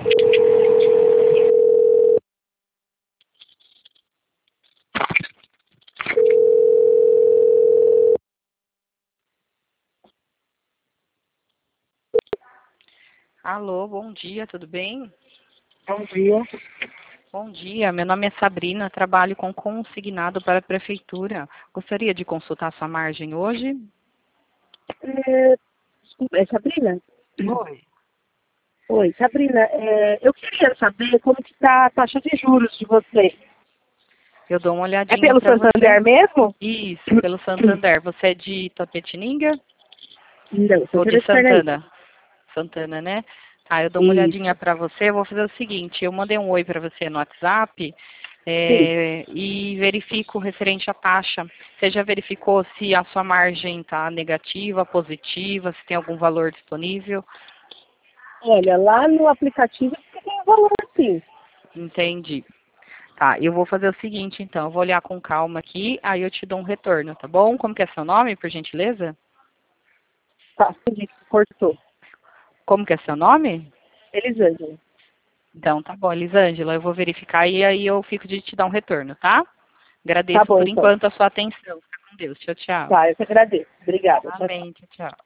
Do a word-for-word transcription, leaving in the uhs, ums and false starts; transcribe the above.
Alô, bom dia, tudo bem? Bom dia. Bom dia, meu nome é Sabrina, trabalho com consignado para a prefeitura. Gostaria de consultar sua margem hoje? É, desculpa, é Sabrina? Oi. Oi, Sabrina, é, eu queria saber como que está a taxa de juros de vocês. Eu dou uma É olhadinha pelo para você. Santander mesmo? Isso, pelo Santander. Você é de Tapetininga Não, ou Santana de de Parnaíba. Santana? Santana, né? Tá, eu dou uma olhadinha Isso, para você. Eu vou fazer o seguinte, eu mandei um oi para você no WhatsApp sim. é, e verifico referente à taxa. Você já verificou se a sua margem está negativa, positiva, se tem algum valor disponível? Olha, lá no aplicativo você tem um valor, sim. Entendi. Tá, eu vou fazer o seguinte, então. Eu vou olhar com calma aqui, aí eu te dou um retorno, tá bom? Como que é seu nome, por gentileza? Tá, entendi, cortou. Como que é seu nome? Elisângela. Então, tá bom, Elisângela, eu vou verificar e aí eu fico de te dar um retorno, tá? Tá Agradeço bom, por então. enquanto a sua atenção. Fica com Deus. Tchau, tchau. Tá, eu que agradeço. Obrigada. Tchau, tchau. Amém. Tchau, tchau.